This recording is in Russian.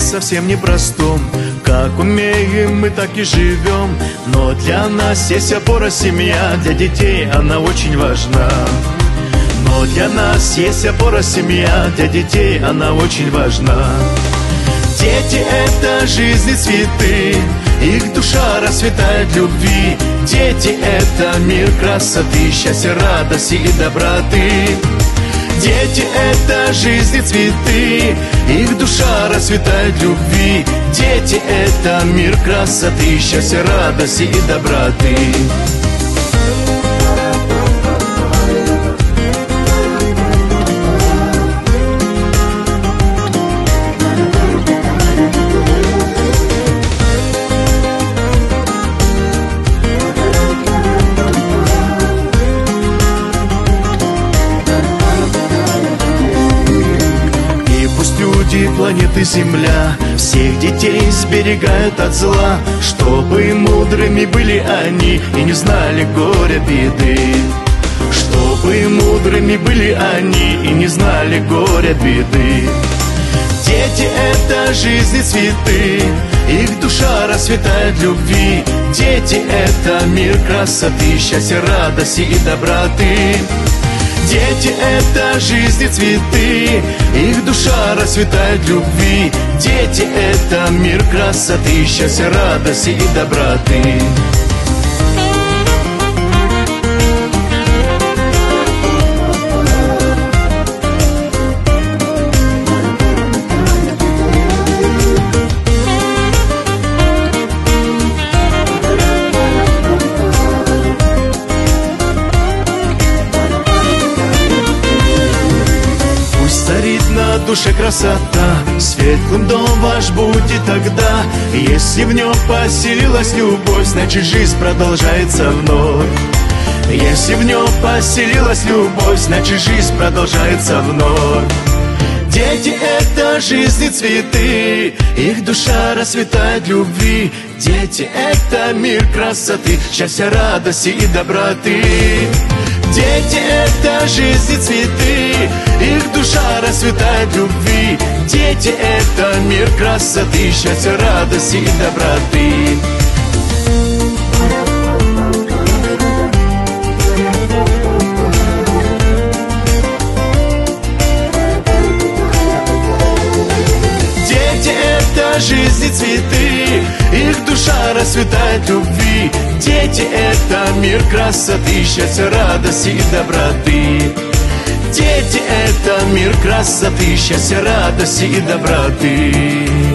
совсем непростом. Как умеем, мы так и живем. Но для нас есть опора семья, для детей она очень важна. Но для нас есть опора семья, для детей она очень важна. Дети — это жизни цветы, их душа расцветает любви. Дети — это мир красоты, счастья, радости и доброты. Дети — это жизни цветы, их душа расцветает любви. Дети — это мир красоты, счастья, радости и доброты. Планеты Земля всех детей сберегают от зла, чтобы мудрыми были они и не знали горя беды. Чтобы мудрыми были они и не знали горя беды. Дети — это жизни цветы, их душа расцветает любви. Дети — это мир красоты, счастья, радости и доброты. Дети — это жизни цветы, их душа расцветает любви. Дети — это мир красоты, счастья, радости и доброты. На душе красота, светлым дом ваш будет тогда. Если в нем поселилась любовь, значит жизнь продолжается вновь. Если в нем поселилась любовь, значит жизнь продолжается вновь. Дети — это жизни цветы, их душа расцветает любви. Дети — это мир красоты, счастья, радости и доброты. Дети — это жизни цветы, их душа расцветает любви. Дети — это мир красоты, счастья, радости и доброты. Дети — это жизни цветы, их душа расцветает любви. Дети — это мир красоты, счастья, радости и доброты. Дети — это мир красоты, счастья, радости и доброты.